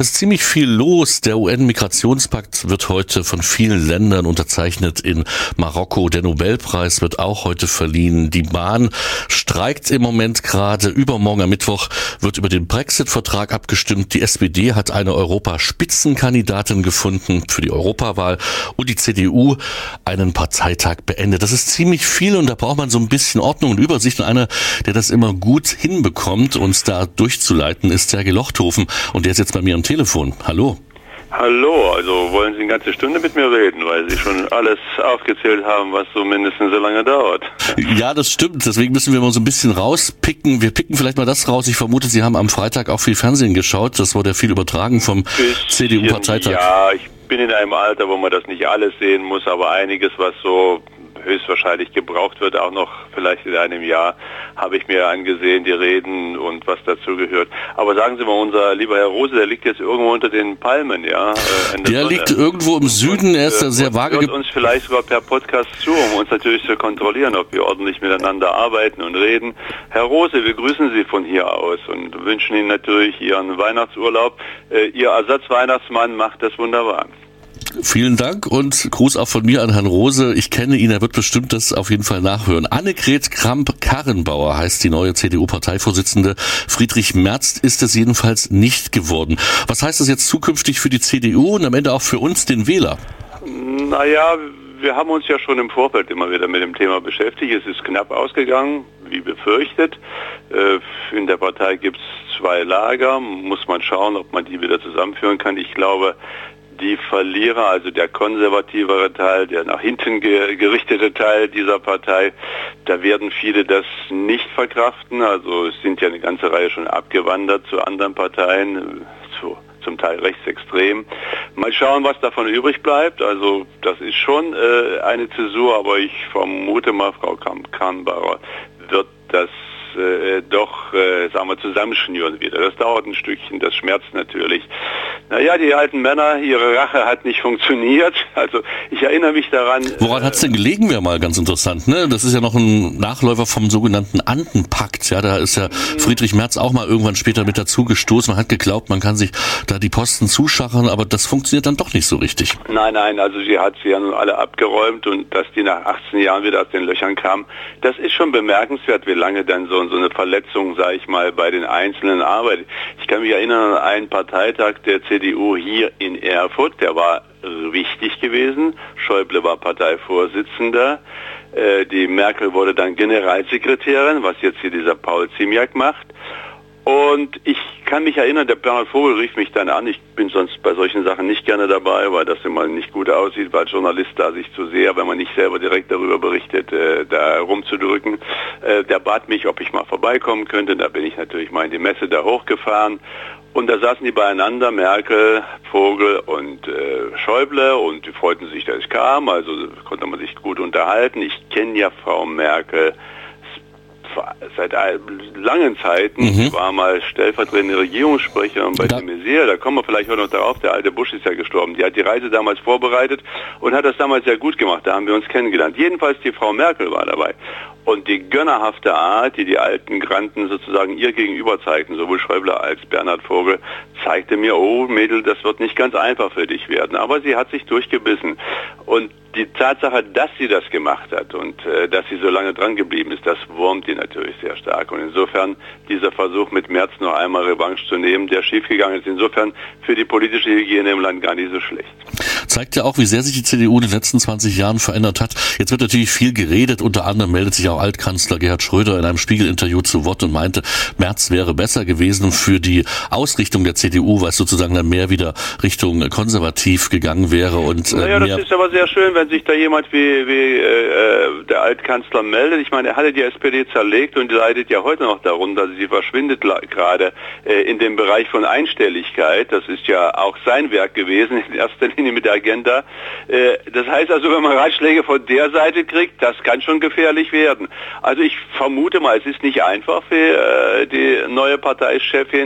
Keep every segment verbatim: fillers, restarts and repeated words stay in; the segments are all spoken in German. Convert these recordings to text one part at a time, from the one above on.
Es ist ziemlich viel los. Der U N-Migrationspakt wird heute von vielen Ländern unterzeichnet in Marokko. Der Nobelpreis wird auch heute verliehen. Die Bahn streikt im Moment gerade. Übermorgen am Mittwoch wird über den Brexit-Vertrag abgestimmt. Die S P D hat eine Europaspitzenkandidatin gefunden für die Europawahl und die C D U einen Parteitag beendet. Das ist ziemlich viel und da braucht man so ein bisschen Ordnung und Übersicht. Und einer, der das immer gut hinbekommt, uns da durchzuleiten, ist Sergej Lochthofen. Und der ist jetzt bei mir am Telefon. Hallo. Hallo, also wollen Sie eine ganze Stunde mit mir reden, weil Sie schon alles aufgezählt haben, was so mindestens so lange dauert. Ja, das stimmt. Deswegen müssen wir mal so ein bisschen rauspicken. Wir picken vielleicht mal das raus. Ich vermute, Sie haben am Freitag auch viel Fernsehen geschaut. Das wurde ja viel übertragen vom C D U-Parteitag. Ja, ich bin in einem Alter, wo man das nicht alles sehen muss, aber einiges, was so höchstwahrscheinlich gebraucht wird, auch noch vielleicht in einem Jahr, habe ich mir angesehen, die Reden und was dazu gehört. Aber sagen Sie mal, unser lieber Herr Rose, der liegt jetzt irgendwo unter den Palmen, ja? Äh, der der liegt irgendwo im Süden, er ist da sehr vage. Hört uns vielleicht sogar per Podcast zu, um uns natürlich zu kontrollieren, ob wir ordentlich miteinander arbeiten und reden. Herr Rose, wir grüßen Sie von hier aus und wünschen Ihnen natürlich Ihren Weihnachtsurlaub. Äh, Ihr Ersatzweihnachtsmann macht das wunderbar. Vielen Dank und Gruß auch von mir an Herrn Rose. Ich kenne ihn, er wird bestimmt das auf jeden Fall nachhören. Annegret Kramp-Karrenbauer heißt die neue C D U-Parteivorsitzende. Friedrich Merz ist es jedenfalls nicht geworden. Was heißt das jetzt zukünftig für die C D U und am Ende auch für uns, den Wähler? Naja, wir haben uns ja schon im Vorfeld immer wieder mit dem Thema beschäftigt. Es ist knapp ausgegangen, wie befürchtet. In der Partei gibt es zwei Lager. Muss man schauen, ob man die wieder zusammenführen kann. Ich glaube, die Verlierer, also der konservativere Teil, der nach hinten ge- gerichtete Teil dieser Partei, da werden viele das nicht verkraften. Also es sind ja eine ganze Reihe schon abgewandert zu anderen Parteien, zu, zum Teil rechtsextrem. Mal schauen, was davon übrig bleibt. Also das ist schon äh, eine Zäsur, aber ich vermute mal, Frau Kramp-Karrenbauer wird das Äh, doch, äh, sagen wir, zusammenschnüren wieder. Das dauert ein Stückchen, das schmerzt natürlich. Naja, die alten Männer, ihre Rache hat nicht funktioniert. Also ich erinnere mich daran... Woran äh, hat es denn gelegen, wäre mal ganz interessant, ne? Das ist ja noch ein Nachläufer vom sogenannten Andenpakt. Ja, da ist ja Friedrich Merz auch mal irgendwann später mit dazu gestoßen. Man hat geglaubt, man kann sich da die Posten zuschachern, aber das funktioniert dann doch nicht so richtig. Nein, nein, also sie hat sie ja nun alle abgeräumt und dass die nach achtzehn Jahren wieder aus den Löchern kamen, das ist schon bemerkenswert, wie lange dann so so eine Verletzung, sage ich mal, bei den Einzelnen arbeitet. Ich kann mich erinnern an einen Parteitag der C D U hier in Erfurt, der war wichtig gewesen. Schäuble war Parteivorsitzender. Äh, die Merkel wurde dann Generalsekretärin, was jetzt hier dieser Paul Ziemiak macht. Und ich kann mich erinnern, der Bernhard Vogel rief mich dann an. Ich bin sonst bei solchen Sachen nicht gerne dabei, weil das immer nicht gut aussieht, weil Journalist da sich zu sehr, wenn man nicht selber direkt darüber berichtet, äh, da rumzudrücken. Äh, der bat mich, ob ich mal vorbeikommen könnte. Da bin ich natürlich mal in die Messe da hochgefahren. Und da saßen die beieinander, Merkel, Vogel und äh, Schäuble, und die freuten sich, dass ich kam. Also konnte man sich gut unterhalten. Ich kenne ja Frau Merkel seit langen Zeiten, mhm. war mal stellvertretende Regierungssprecherin bei de Maizière, da kommen wir vielleicht auch noch darauf, der alte Busch ist ja gestorben, die hat die Reise damals vorbereitet und hat das damals sehr gut gemacht, da haben wir uns kennengelernt. Jedenfalls die Frau Merkel war dabei. Und die gönnerhafte Art, die die alten Granden sozusagen ihr gegenüber zeigten, sowohl Schäuble als Bernhard Vogel, zeigte mir, oh Mädel, das wird nicht ganz einfach für dich werden. Aber sie hat sich durchgebissen. Und die Tatsache, dass sie das gemacht hat und äh, dass sie so lange dran geblieben ist, das wurmt die natürlich sehr stark. Und insofern dieser Versuch mit Merz noch einmal Revanche zu nehmen, der schiefgegangen ist, insofern für die politische Hygiene im Land gar nicht so schlecht. Zeigt ja auch, wie sehr sich die C D U in den letzten zwanzig Jahren verändert hat. Jetzt wird natürlich viel geredet, unter anderem meldet sich auch Altkanzler Gerhard Schröder in einem Spiegel-Interview zu Wort und meinte, Merz wäre besser gewesen für die Ausrichtung der C D U, weil es sozusagen dann mehr wieder Richtung konservativ gegangen wäre. Und äh, naja, das ist aber sehr schön, wenn sich da jemand wie, wie äh, der Altkanzler meldet. Ich meine, er hatte die S P D zerlegt und leidet ja heute noch darunter. Sie verschwindet gerade äh, in dem Bereich von Einstelligkeit. Das ist ja auch sein Werk gewesen, in erster Linie mit der Agenda. Äh, das heißt also, wenn man Ratschläge von der Seite kriegt, das kann schon gefährlich werden. Also ich vermute mal, es ist nicht einfach für äh, die neue Parteichefin.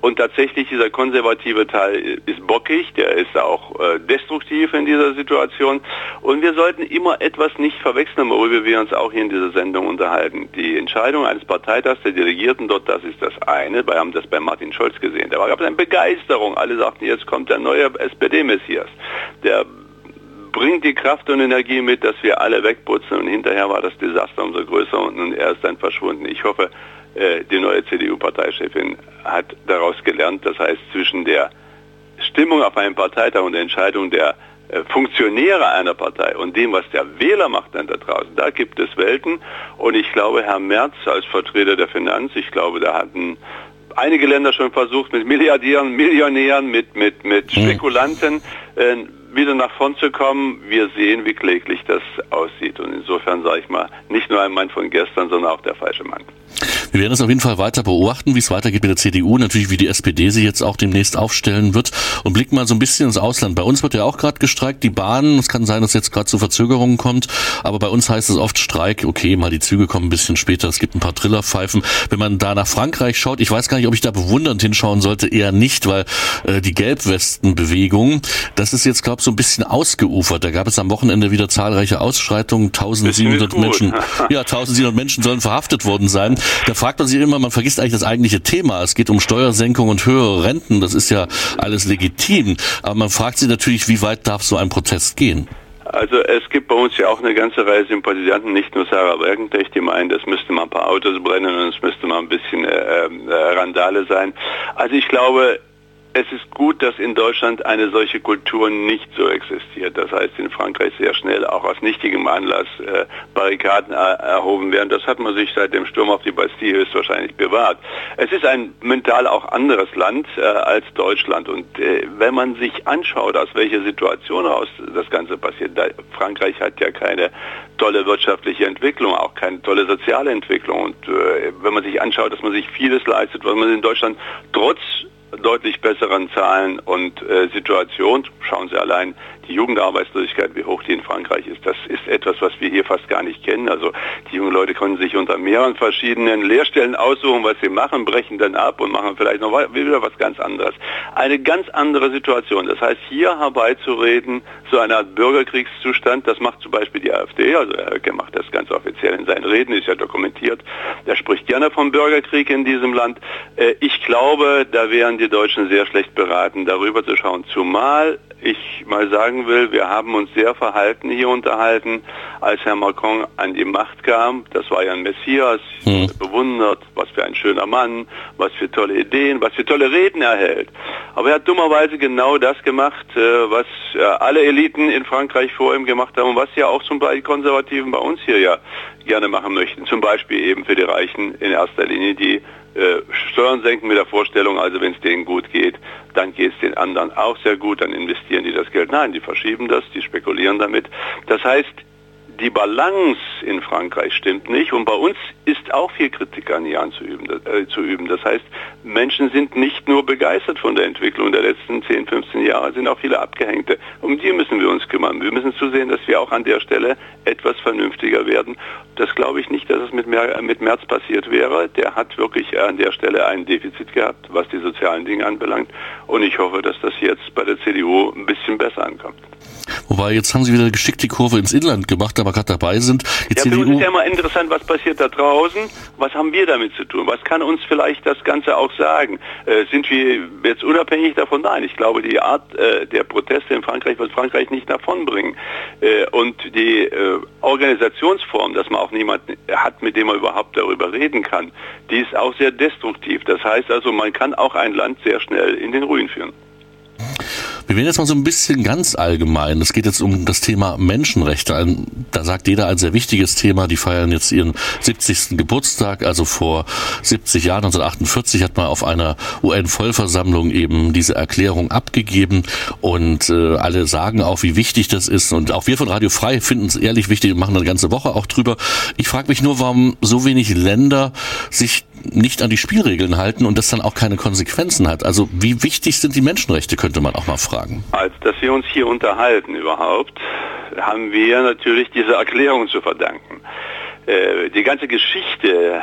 Und tatsächlich, dieser konservative Teil ist bockig, der ist auch äh, destruktiv in dieser Situation. Und wir sollten immer etwas nicht verwechseln, worüber wir uns auch hier in dieser Sendung unterhalten. Die Entscheidung eines Parteitags der Delegierten dort, das ist das eine. Wir haben das bei Martin Schulz gesehen. Da gab es eine Begeisterung. Alle sagten, jetzt kommt der neue S P D-Messias. Der bringt die Kraft und Energie mit, dass wir alle wegputzen. Und hinterher war das Desaster umso größer und er ist dann verschwunden. Ich hoffe, die neue C D U-Parteichefin hat daraus gelernt. Das heißt, zwischen der Stimmung auf einem Parteitag und der Entscheidung der Funktionäre einer Partei und dem, was der Wähler macht dann da draußen, da gibt es Welten. Und ich glaube, Herr Merz als Vertreter der Finanz, ich glaube, da hatten einige Länder schon versucht, mit Milliardären, Millionären, mit, mit, mit Spekulanten äh, wieder nach vorn zu kommen. Wir sehen, wie kläglich das aussieht. Und insofern sage ich mal, nicht nur ein Mann von gestern, sondern auch der falsche Mann. Wir werden es auf jeden Fall weiter beobachten, wie es weitergeht mit der C D U, natürlich wie die S P D sie jetzt auch demnächst aufstellen wird und blicken mal so ein bisschen ins Ausland. Bei uns wird ja auch gerade gestreikt, die Bahn, es kann sein, dass jetzt gerade zu Verzögerungen kommt, aber bei uns heißt es oft Streik, okay, mal die Züge kommen ein bisschen später, es gibt ein paar Trillerpfeifen. Wenn man da nach Frankreich schaut, ich weiß gar nicht, ob ich da bewundernd hinschauen sollte, eher nicht, weil äh, die Gelbwestenbewegung, das ist jetzt, glaube ich, so ein bisschen ausgeufert. Da gab es am Wochenende wieder zahlreiche Ausschreitungen, eintausendsiebenhundert Menschen, ja, eintausendsiebenhundert Menschen sollen verhaftet worden sein. Da fragt man sich immer, man vergisst eigentlich das eigentliche Thema. Es geht um Steuersenkung und höhere Renten. Das ist ja alles legitim. Aber man fragt sich natürlich, wie weit darf so ein Protest gehen? Also es gibt bei uns ja auch eine ganze Reihe Sympathisanten, nicht nur Sarah Wagenknecht, die meinen, es müsste mal ein paar Autos brennen und es müsste mal ein bisschen äh, äh, Randale sein. Also ich glaube, es ist gut, dass in Deutschland eine solche Kultur nicht so existiert. Das heißt, in Frankreich sehr schnell auch aus nichtigem Anlass äh, Barrikaden er erhoben werden. Das hat man sich seit dem Sturm auf die Bastille höchstwahrscheinlich bewahrt. Es ist ein mental auch anderes Land äh, als Deutschland. Und äh, wenn man sich anschaut, aus welcher Situation heraus das Ganze passiert, da, Frankreich hat ja keine tolle wirtschaftliche Entwicklung, auch keine tolle soziale Entwicklung. Und äh, wenn man sich anschaut, dass man sich vieles leistet, was man in Deutschland trotz deutlich besseren Zahlen und äh, Situation, schauen Sie allein die Jugendarbeitslosigkeit, wie hoch die in Frankreich ist, das ist etwas, was wir hier fast gar nicht kennen. Also die jungen Leute können sich unter mehreren verschiedenen Lehrstellen aussuchen, was sie machen, brechen dann ab und machen vielleicht noch wieder was ganz anderes. Eine ganz andere Situation. Das heißt, hier herbeizureden, so eine Art Bürgerkriegszustand, das macht zum Beispiel die AfD, also Herr Höcke macht das ganz offiziell in seinen Reden, ist ja dokumentiert, der spricht gerne vom Bürgerkrieg in diesem Land. Äh, ich glaube, da wären die Deutschen sehr schlecht beraten, darüber zu schauen, zumal ich mal sagen will, wir haben uns sehr verhalten hier unterhalten, als Herr Macron an die Macht kam. Das war ja ein Messias, mhm. bewundert, was für ein schöner Mann, was für tolle Ideen, was für tolle Reden er hält. Aber er hat dummerweise genau das gemacht, was alle Eliten in Frankreich vor ihm gemacht haben und was ja auch zum Beispiel die Konservativen bei uns hier ja gerne machen möchten. Zum Beispiel eben für die Reichen in erster Linie, die Äh, Steuern senken mit der Vorstellung, also wenn es denen gut geht, dann geht es den anderen auch sehr gut, dann investieren die das Geld. Nein, die verschieben das, die spekulieren damit. Das heißt, die Balance in Frankreich stimmt nicht und bei uns ist auch viel Kritik an Iran zu üben, äh, zu üben. Das heißt, Menschen sind nicht nur begeistert von der Entwicklung der letzten zehn, fünfzehn Jahre, sind auch viele Abgehängte. Um die müssen wir uns kümmern. Wir müssen zusehen, dass wir auch an der Stelle etwas vernünftiger werden. Das glaube ich nicht, dass es mit, Mer- mit Merz passiert wäre. Der hat wirklich an der Stelle ein Defizit gehabt, was die sozialen Dinge anbelangt. Und ich hoffe, dass das jetzt bei der C D U ein bisschen besser ankommt. Wobei, jetzt haben Sie wieder geschickt die Kurve ins Inland gemacht, aber gerade dabei sind. Die ja, C D U für uns ist ja immer interessant, was passiert da draußen. Was haben wir damit zu tun? Was kann uns vielleicht das Ganze auch sagen? Äh, sind wir jetzt unabhängig davon? Nein, ich glaube, die Art äh, der Proteste in Frankreich wird Frankreich nicht davon bringen. Äh, und die äh, Organisationsform, dass man auch niemanden hat, mit dem man überhaupt darüber reden kann, die ist auch sehr destruktiv. Das heißt also, man kann auch ein Land sehr schnell in den Ruin führen. Wir werden jetzt mal so ein bisschen ganz allgemein. Es geht jetzt um das Thema Menschenrechte. Da sagt jeder ein sehr wichtiges Thema. Die feiern jetzt ihren siebzigsten Geburtstag. Also vor siebzig Jahren, neunzehnhundertachtundvierzig, hat man auf einer U N-Vollversammlung eben diese Erklärung abgegeben. Und äh, alle sagen auch, wie wichtig das ist. Und auch wir von Radio Frei finden es ehrlich wichtig und machen eine ganze Woche auch drüber. Ich frage mich nur, warum so wenig Länder sich nicht an die Spielregeln halten und das dann auch keine Konsequenzen hat. Also wie wichtig sind die Menschenrechte, könnte man auch mal fragen. Als dass wir uns hier unterhalten überhaupt, haben wir natürlich diese Erklärung zu verdanken. Äh, die ganze Geschichte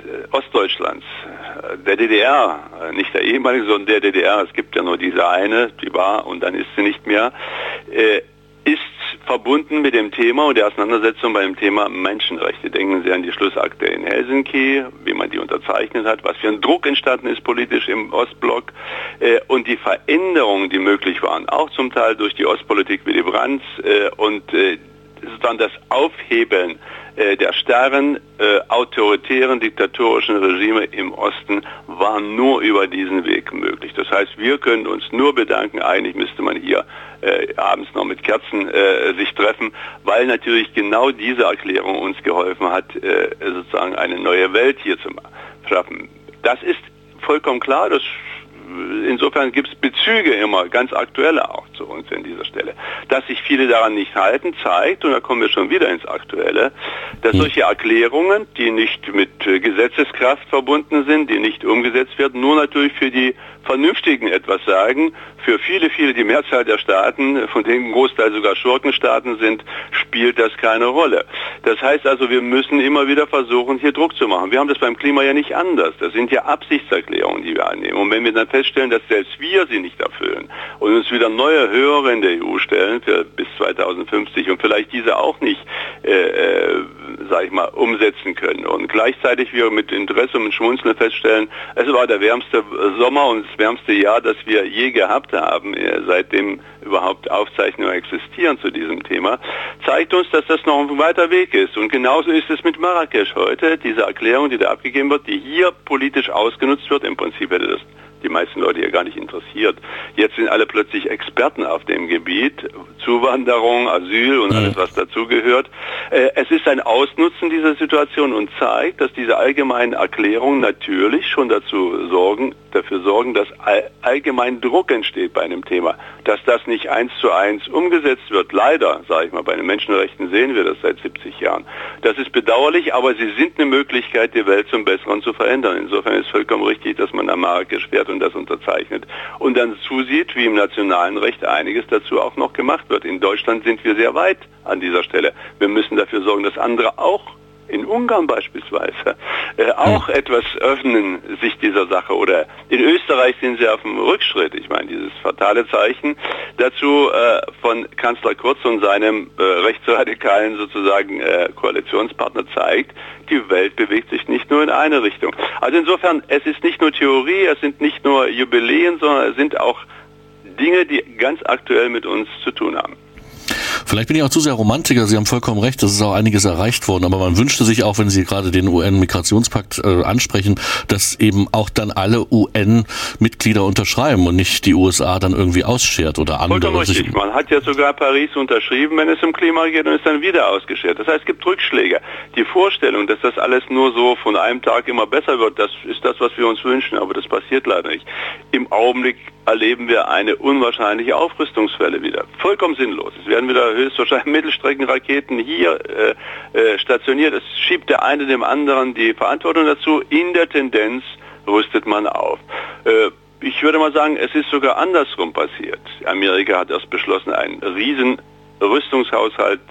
Ostdeutschlands, der D D R, nicht der ehemalige, sondern der D D R, es gibt ja nur diese eine, die war und dann ist sie nicht mehr, äh, ist verbunden mit dem Thema und der Auseinandersetzung beim Thema Menschenrechte. Denken Sie an die Schlussakte in Helsinki, wie man die unterzeichnet hat, was für ein Druck entstanden ist politisch im Ostblock äh, und die Veränderungen, die möglich waren, auch zum Teil durch die Ostpolitik Willy Brandts äh, und äh, dann das Aufhebeln äh, der starren, äh, autoritären, diktatorischen Regime im Osten war nur über diesen Weg möglich. Das heißt, wir können uns nur bedanken, eigentlich müsste man hier äh, abends noch mit Kerzen äh, sich treffen, weil natürlich genau diese Erklärung uns geholfen hat, äh, sozusagen eine neue Welt hier zu schaffen. Das ist vollkommen klar, das insofern gibt es Bezüge immer, ganz aktuelle auch zu uns an dieser Stelle. Dass sich viele daran nicht halten, zeigt, und da kommen wir schon wieder ins Aktuelle, dass solche Erklärungen, die nicht mit Gesetzeskraft verbunden sind, die nicht umgesetzt werden, nur natürlich für die Vernünftigen etwas sagen. Für viele, viele, die Mehrzahl der Staaten, von denen ein Großteil sogar Schurkenstaaten sind, spielt das keine Rolle. Das heißt also, wir müssen immer wieder versuchen, hier Druck zu machen. Wir haben das beim Klima ja nicht anders. Das sind ja Absichtserklärungen, die wir annehmen. Und wenn wir dann feststellen, dass selbst wir sie nicht erfüllen und uns wieder neue Höhere in der E U stellen für bis zweitausendfünfzig und vielleicht diese auch nicht, äh, äh, sag ich mal, umsetzen können. Und gleichzeitig wir mit Interesse und mit Schmunzeln feststellen, es war der wärmste Sommer und das wärmste Jahr, das wir je gehabt haben, seitdem überhaupt Aufzeichnungen existieren zu diesem Thema, zeigt uns, dass das noch ein weiter Weg ist. Und genauso ist es mit Marrakesch heute, diese Erklärung, die da abgegeben wird, die hier politisch ausgenutzt wird. Im Prinzip hätte das die meisten Leute hier gar nicht interessiert. Jetzt sind alle plötzlich Experten auf dem Gebiet, Zuwanderung, Asyl und alles, was dazugehört. Äh, es ist ein Ausnutzen dieser Situation und zeigt, dass diese allgemeinen Erklärungen natürlich schon dazu sorgen, dafür sorgen, dass all, allgemein Druck entsteht bei einem Thema. Dass das nicht eins zu eins umgesetzt wird, leider, sage ich mal, bei den Menschenrechten sehen wir das seit siebzig Jahren. Das ist bedauerlich, aber sie sind eine Möglichkeit, die Welt zum Besseren zu verändern. Insofern ist vollkommen richtig, dass man nach Marrakesch fährt und das unterzeichnet und dann zusieht, wie im nationalen Recht einiges dazu auch noch gemacht wird. In Deutschland sind wir sehr weit an dieser Stelle. Wir müssen dafür sorgen, dass andere auch, in Ungarn beispielsweise, äh, auch etwas öffnen sich dieser Sache. Oder in Österreich sind sie auf dem Rückschritt. Ich meine, dieses fatale Zeichen dazu äh, von Kanzler Kurz und seinem äh, rechtsradikalen sozusagen äh, Koalitionspartner zeigt, die Welt bewegt sich nicht nur in eine Richtung. Also insofern, es ist nicht nur Theorie, es sind nicht nur Jubiläen, sondern es sind auch Dinge, die ganz aktuell mit uns zu tun haben. Vielleicht bin ich auch zu sehr Romantiker, Sie haben vollkommen recht, es ist auch einiges erreicht worden, aber man wünschte sich auch, wenn Sie gerade den U N-Migrationspakt äh, ansprechen, dass eben auch dann alle U N-Mitglieder unterschreiben und nicht die U S A dann irgendwie ausschert oder andere. Vollkommen richtig. Man hat ja sogar Paris unterschrieben, wenn es um Klima geht, und ist dann wieder ausgeschert. Das heißt, es gibt Rückschläge. Die Vorstellung, dass das alles nur so von einem Tag immer besser wird, das ist das, was wir uns wünschen, aber das passiert leider nicht. Im Augenblick erleben wir eine unwahrscheinliche Aufrüstungswelle wieder. Vollkommen sinnlos. Es werden wieder höchstwahrscheinlich Mittelstreckenraketen hier äh, äh, stationiert. Es schiebt der eine dem anderen die Verantwortung dazu. In der Tendenz rüstet man auf. Äh, ich würde mal sagen, es ist sogar andersrum passiert. Amerika hat erst beschlossen, einen riesen Rüstungshaushalt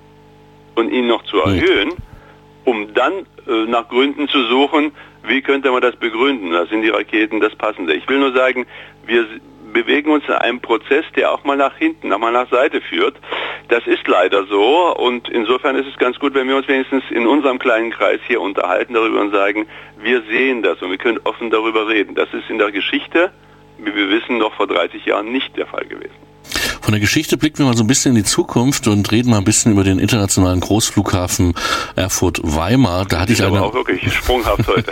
und ihn noch zu erhöhen, um dann äh, nach Gründen zu suchen, wie könnte man das begründen? Da sind die Raketen das Passende. Ich will nur sagen, wir bewegen uns in einem Prozess, der auch mal nach hinten, auch mal nach Seite führt. Das ist leider so und insofern ist es ganz gut, wenn wir uns wenigstens in unserem kleinen Kreis hier unterhalten darüber und sagen, wir sehen das und wir können offen darüber reden. Das ist in der Geschichte, wie wir wissen, noch vor dreißig Jahren nicht der Fall gewesen. Von der Geschichte blicken wir mal so ein bisschen in die Zukunft und reden mal ein bisschen über den internationalen Großflughafen Erfurt-Weimar. Da hatte ich eine... auch wirklich sprunghaft heute.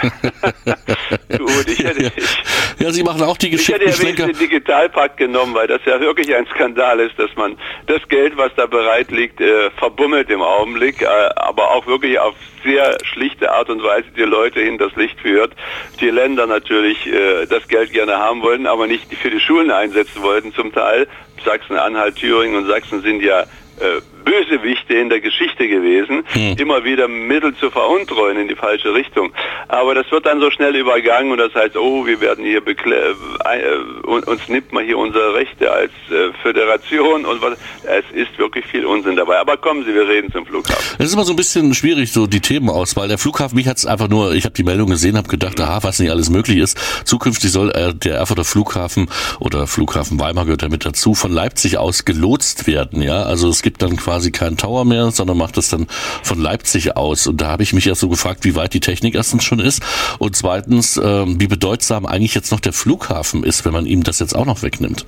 Gut, ich hätte... Ich, ja, Sie machen auch die Geschichte. Ich hätte ja den Digitalpakt genommen, weil das ja wirklich ein Skandal ist, dass man das Geld, was da bereit liegt, äh, verbummelt im Augenblick, äh, aber auch wirklich auf sehr schlichte Art und Weise die Leute hinters Licht führt. Die Länder natürlich äh, das Geld gerne haben wollten, aber nicht für die Schulen einsetzen wollten zum Teil. Sachsen-Anhalt, Thüringen und Sachsen sind ja äh, Bösewichte in der Geschichte gewesen, hm. immer wieder Mittel zu veruntreuen in die falsche Richtung. Aber das wird dann so schnell übergangen und das heißt, oh, wir werden hier bekle- äh, uns nimmt man hier unsere Rechte als äh, Föderation und was. Es ist wirklich viel Unsinn dabei. Aber kommen Sie, wir reden zum Flughafen. Es ist immer so ein bisschen schwierig, so die Themenauswahl. Der Flughafen, mich hat es einfach nur, ich habe die Meldung gesehen, habe gedacht, aha, was nicht alles möglich ist. Zukünftig soll äh, der Erfurter Flughafen oder Flughafen Weimar gehört ja mit dazu, von Leipzig aus gelotst werden. Ja, also es gibt dann quasi keinen Tower mehr, sondern macht das dann von Leipzig aus. Und da habe ich mich erst so gefragt, wie weit die Technik erstens schon ist und zweitens, äh, wie bedeutsam eigentlich jetzt noch der Flughafen ist, wenn man ihm das jetzt auch noch wegnimmt.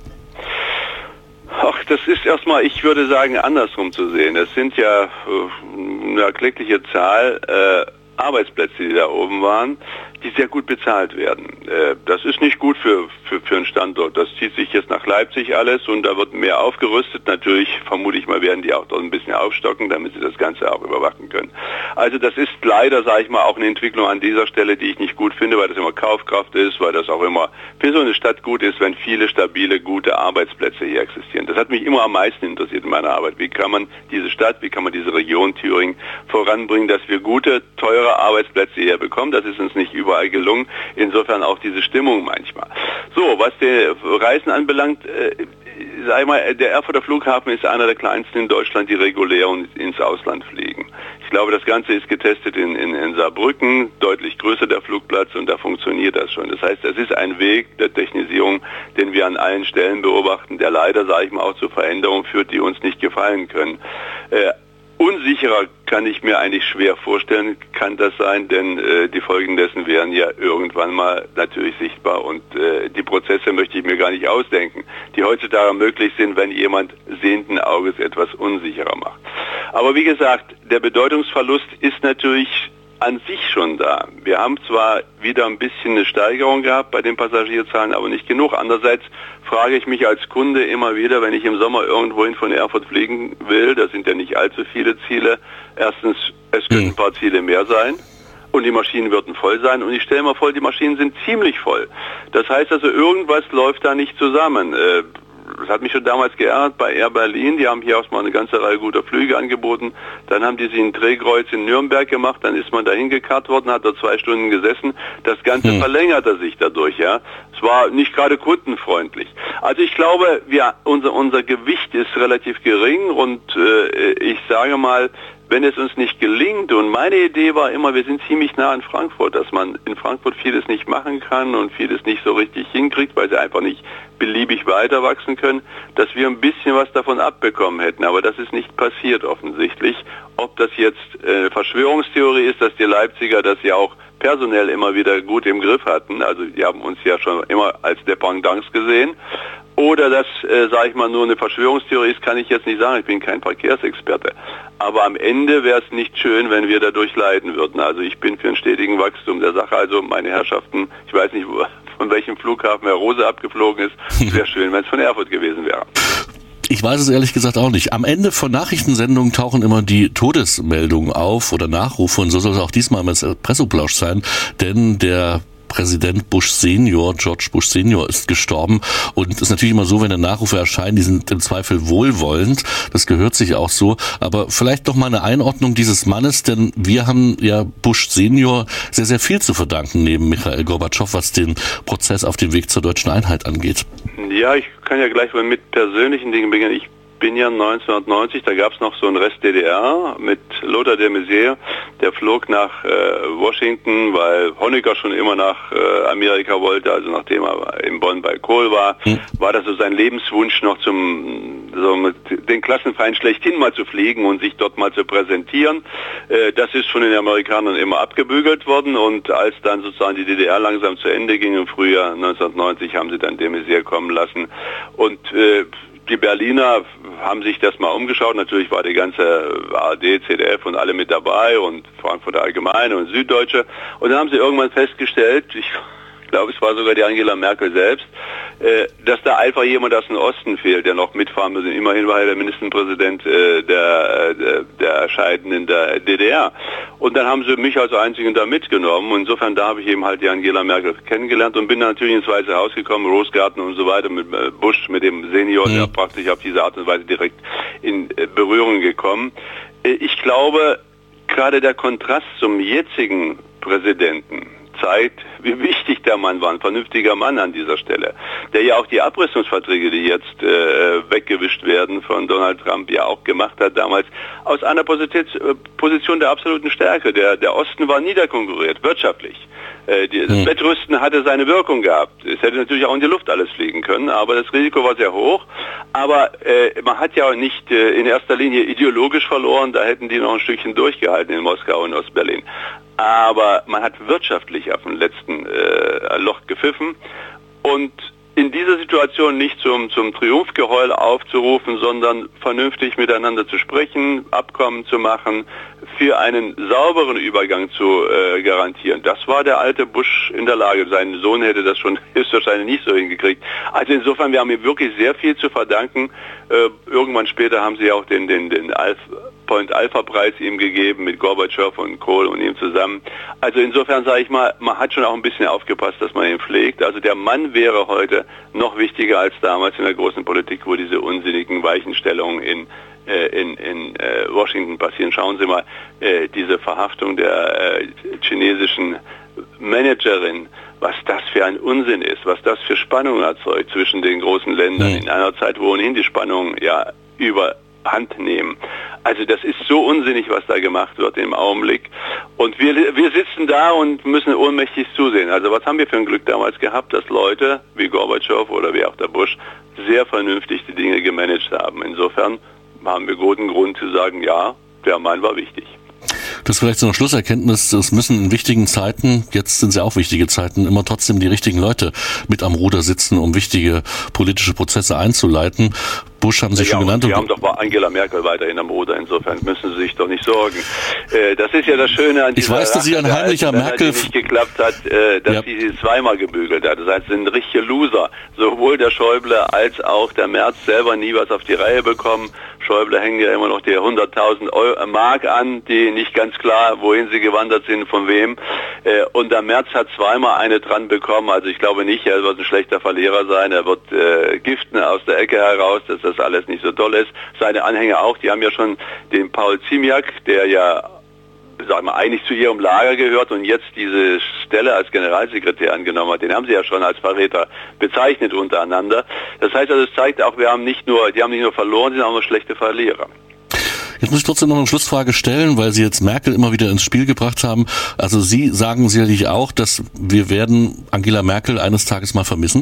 Ach, das ist erstmal, ich würde sagen, andersrum zu sehen. Es sind ja äh, eine erkleckliche Zahl äh, Arbeitsplätze, die da oben waren, die sehr gut bezahlt werden. Äh, das ist nicht gut für, für, für einen Standort. Das zieht sich jetzt nach Leipzig alles und da wird mehr aufgerüstet. Natürlich, vermute ich mal, werden die auch dort ein bisschen aufstocken, damit sie das Ganze auch überwachen können. Also das ist leider, sage ich mal, auch eine Entwicklung an dieser Stelle, die ich nicht gut finde, weil das immer Kaufkraft ist, weil das auch immer für so eine Stadt gut ist, wenn viele stabile, gute Arbeitsplätze hier existieren. Das hat mich immer am meisten interessiert in meiner Arbeit. Wie kann man diese Stadt, wie kann man diese Region Thüringen voranbringen, dass wir gute, teure Arbeitsplätze hier bekommen. Das ist uns nicht überall gelungen. Insofern auch diese Stimmung manchmal. So, was die Reisen anbelangt, äh, sag ich mal, der Erfurter Flughafen ist einer der kleinsten in Deutschland, die regulär ins Ausland fliegen. Ich glaube, das Ganze ist getestet in, in, in Saarbrücken, deutlich größer der Flugplatz und da funktioniert das schon. Das heißt, es ist ein Weg der Technisierung, den wir an allen Stellen beobachten, der leider, sage ich mal, auch zu Veränderungen führt, die uns nicht gefallen können. Äh, Unsicherer kann ich mir eigentlich schwer vorstellen, kann das sein, denn äh, die Folgen dessen wären ja irgendwann mal natürlich sichtbar und äh, die Prozesse möchte ich mir gar nicht ausdenken, die heutzutage möglich sind, wenn jemand sehenden Auges etwas unsicherer macht. Aber wie gesagt, der Bedeutungsverlust ist natürlich an sich schon da. Wir haben zwar wieder ein bisschen eine Steigerung gehabt bei den Passagierzahlen, aber nicht genug. Andererseits frage ich mich als Kunde immer wieder, wenn ich im Sommer irgendwohin von Erfurt fliegen will, das sind ja nicht allzu viele Ziele. Erstens, es können ein paar Ziele mehr sein und die Maschinen würden voll sein und ich stelle mir vor, die Maschinen sind ziemlich voll. Das heißt also, irgendwas läuft da nicht zusammen. Das hat mich schon damals geärgert bei Air Berlin. Die haben hier auch mal eine ganze Reihe guter Flüge angeboten. Dann haben die sich ein Drehkreuz in Nürnberg gemacht. Dann ist man dahin gekarrt worden, hat da zwei Stunden gesessen. Das Ganze hm. verlängerte sich dadurch, ja. Es war nicht gerade kundenfreundlich. Also ich glaube, wir, unser, unser Gewicht ist relativ gering und äh, ich sage mal, wenn es uns nicht gelingt, und meine Idee war immer, wir sind ziemlich nah an Frankfurt, dass man in Frankfurt vieles nicht machen kann und vieles nicht so richtig hinkriegt, weil sie einfach nicht beliebig weiter wachsen können, dass wir ein bisschen was davon abbekommen hätten. Aber das ist nicht passiert offensichtlich. Ob das jetzt äh, Verschwörungstheorie ist, dass die Leipziger das ja auch personell immer wieder gut im Griff hatten, also die haben uns ja schon immer als Dependance gesehen, oder das, äh, sage ich mal, nur eine Verschwörungstheorie ist, kann ich jetzt nicht sagen. Ich bin kein Verkehrsexperte. Aber am Ende wäre es nicht schön, wenn wir dadurch leiden würden. Also ich bin für einen stetigen Wachstum der Sache. Also meine Herrschaften, ich weiß nicht, wo, von welchem Flughafen Herr Rose abgeflogen ist. Es wäre schön, wenn es von Erfurt gewesen wäre. Ich weiß es ehrlich gesagt auch nicht. Am Ende von Nachrichtensendungen tauchen immer die Todesmeldungen auf oder Nachrufe und so soll es auch diesmal im Espresso-Plausch sein, denn der Präsident Bush Senior, George Bush Senior, ist gestorben und es ist natürlich immer so, wenn der Nachrufe erscheinen, die sind im Zweifel wohlwollend, das gehört sich auch so, aber vielleicht doch mal eine Einordnung dieses Mannes, denn wir haben ja Bush Senior sehr, sehr viel zu verdanken neben Michail Gorbatschow, was den Prozess auf dem Weg zur deutschen Einheit angeht. Ja, ich kann ja gleich mal mit persönlichen Dingen beginnen. Ich bin ja neunzehnhundertneunzig, da gab es noch so einen Rest D D R mit Lothar de Maizière, der flog nach äh, Washington, weil Honecker schon immer nach äh, Amerika wollte, also nachdem er in Bonn bei Kohl war, hm. war das so sein Lebenswunsch noch zum so mit den Klassenfeind schlechthin mal zu fliegen und sich dort mal zu präsentieren. Äh, das ist von den Amerikanern immer abgebügelt worden und als dann sozusagen die D D R langsam zu Ende ging im Frühjahr neunzehnhundertneunzig, haben sie dann de Maizière kommen lassen und äh, die Berliner haben sich das mal umgeschaut. Natürlich war die ganze A R D, C D F und alle mit dabei und Frankfurter Allgemeine und Süddeutsche. Und dann haben sie irgendwann festgestellt, ich ich glaube, es war sogar die Angela Merkel selbst, äh, dass da einfach jemand aus dem Osten fehlt, der noch mitfahren muss. Immerhin war er der Ministerpräsident äh, der, der, der scheidenden der D D R. Und dann haben sie mich als einzigen da mitgenommen. Und insofern, da habe ich eben halt die Angela Merkel kennengelernt und bin dann natürlich ins Weiße Haus gekommen, Rosegarten und so weiter, mit Bush, mit dem Senior, mhm. der praktisch auf diese Art und Weise direkt in Berührung gekommen. Ich glaube, gerade der Kontrast zum jetzigen Präsidenten zeigt, wie wichtig der Mann war, ein vernünftiger Mann an dieser Stelle, der ja auch die Abrüstungsverträge, die jetzt äh, weggewischt werden von Donald Trump, ja auch gemacht hat damals, aus einer Position der absoluten Stärke. Der, der Osten war niederkonkurriert, wirtschaftlich. Äh, die, das hm. Wettrüsten hatte seine Wirkung gehabt. Es hätte natürlich auch in die Luft alles fliegen können, aber das Risiko war sehr hoch. Aber äh, man hat ja nicht äh, in erster Linie ideologisch verloren, da hätten die noch ein Stückchen durchgehalten in Moskau und Ostberlin. Aber man hat wirtschaftlich auf dem letzten äh, Loch gepfiffen und in dieser Situation nicht zum, zum Triumphgeheul aufzurufen, sondern vernünftig miteinander zu sprechen, Abkommen zu machen, für einen sauberen Übergang zu äh, garantieren. Das war der alte Bush in der Lage. Sein Sohn hätte das schon höchstwahrscheinlich nicht so hingekriegt. Also insofern, wir haben ihm wirklich sehr viel zu verdanken. Äh, irgendwann später haben sie auch den, den, den Alf Point-Alpha-Preis ihm gegeben mit Gorbatschow und Kohl und ihm zusammen. Also insofern sage ich mal, man hat schon auch ein bisschen aufgepasst, dass man ihn pflegt. Also der Mann wäre heute noch wichtiger als damals in der großen Politik, wo diese unsinnigen Weichenstellungen in in, in äh, Washington passieren. Schauen Sie mal, äh, diese Verhaftung der äh, chinesischen Managerin, was das für ein Unsinn ist, was das für Spannungen erzeugt zwischen den großen Ländern, mhm. in einer Zeit, wo ohnehin die Spannungen ja überhand nehmen. Also das ist so unsinnig, was da gemacht wird im Augenblick. Und wir, wir sitzen da und müssen ohnmächtig zusehen. Also was haben wir für ein Glück damals gehabt, dass Leute wie Gorbatschow oder wie auch der Bush sehr vernünftig die Dinge gemanagt haben. Insofern haben wir guten Grund zu sagen, ja, der Mann war wichtig. Das ist vielleicht so eine Schlusserkenntnis, es müssen in wichtigen Zeiten, jetzt sind es ja auch wichtige Zeiten, immer trotzdem die richtigen Leute mit am Ruder sitzen, um wichtige politische Prozesse einzuleiten. Bush haben Sie ja, schon genannt. Sie haben doch bei Angela Merkel weiterhin am Ruder, insofern müssen Sie sich doch nicht sorgen. Äh, das ist ja das Schöne an dieser Ich weiß, dass sie ein heimlicher Merkel... die nicht geklappt hat, äh, dass ja. sie sie zweimal gebügelt hat. Das heißt, sie sind richtige Loser. Sowohl der Schäuble als auch der Merz selber nie was auf die Reihe bekommen. Schäuble hängen ja immer noch die hunderttausend Mark an, die nicht ganz klar, wohin sie gewandert sind, von wem. Äh, und der Merz hat zweimal eine dran bekommen. Also ich glaube nicht, er wird ein schlechter Verlierer sein. Er wird äh, giften aus der Ecke heraus, dass das alles nicht so toll ist. Seine Anhänger auch, die haben ja schon den Paul Ziemiak, der ja, sagen wir, eigentlich zu ihrem Lager gehört und jetzt diese Stelle als Generalsekretär angenommen hat, den haben sie ja schon als Verräter bezeichnet untereinander. Das heißt also, es zeigt auch, wir haben nicht nur, die haben nicht nur verloren, sie sind auch noch schlechte Verlierer. Jetzt muss ich trotzdem noch eine Schlussfrage stellen, weil Sie jetzt Merkel immer wieder ins Spiel gebracht haben. Also Sie sagen sicherlich auch, dass wir werden Angela Merkel eines Tages mal vermissen?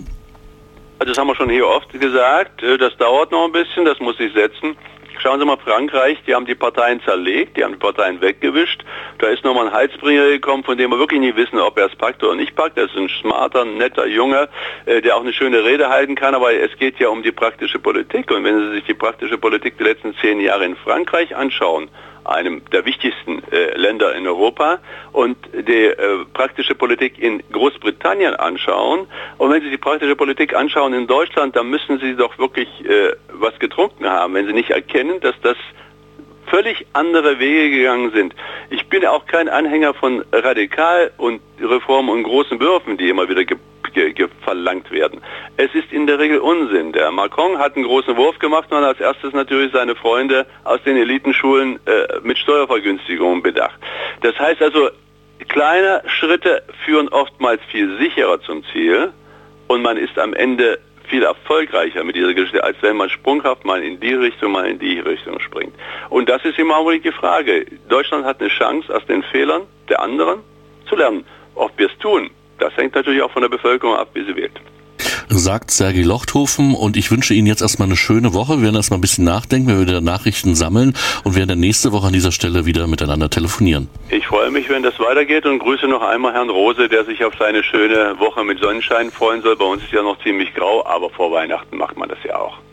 Das haben wir schon hier oft gesagt, das dauert noch ein bisschen, das muss sich setzen. Schauen Sie mal, Frankreich, die haben die Parteien zerlegt, die haben die Parteien weggewischt. Da ist nochmal ein Heizbringer gekommen, von dem wir wirklich nie wissen, ob er es packt oder nicht packt. Das ist ein smarter, netter Junge, der auch eine schöne Rede halten kann, aber es geht ja um die praktische Politik. Und wenn Sie sich die praktische Politik der letzten zehn Jahre in Frankreich anschauen, einem der wichtigsten äh, Länder in Europa, und die äh, praktische Politik in Großbritannien anschauen. Und wenn Sie die praktische Politik anschauen in Deutschland, dann müssen Sie doch wirklich äh, was getrunken haben, wenn Sie nicht erkennen, dass das völlig andere Wege gegangen sind. Ich bin auch kein Anhänger von Radikal- und Reformen und großen Würfen, die immer wieder ge ge ge verlangt werden. Es ist in der Regel Unsinn. Der Macron hat einen großen Wurf gemacht und als erstes natürlich seine Freunde aus den Elitenschulen äh, mit Steuervergünstigungen bedacht. Das heißt also, kleine Schritte führen oftmals viel sicherer zum Ziel und man ist am Ende viel erfolgreicher mit dieser Geschichte, als wenn man sprunghaft mal in die Richtung, mal in die Richtung springt. Und das ist im Augenblick die Frage. Deutschland hat eine Chance, aus den Fehlern der anderen zu lernen. Ob wir es tun, das hängt natürlich auch von der Bevölkerung ab, wie sie wählt. Sagt Sergei Lochthofen, und ich wünsche Ihnen jetzt erstmal eine schöne Woche. Wir werden erstmal ein bisschen nachdenken, wir werden wieder Nachrichten sammeln und werden dann nächste Woche an dieser Stelle wieder miteinander telefonieren. Ich freue mich, wenn das weitergeht, und grüße noch einmal Herrn Rose, der sich auf seine schöne Woche mit Sonnenschein freuen soll. Bei uns ist ja noch ziemlich grau, aber vor Weihnachten macht man das ja auch.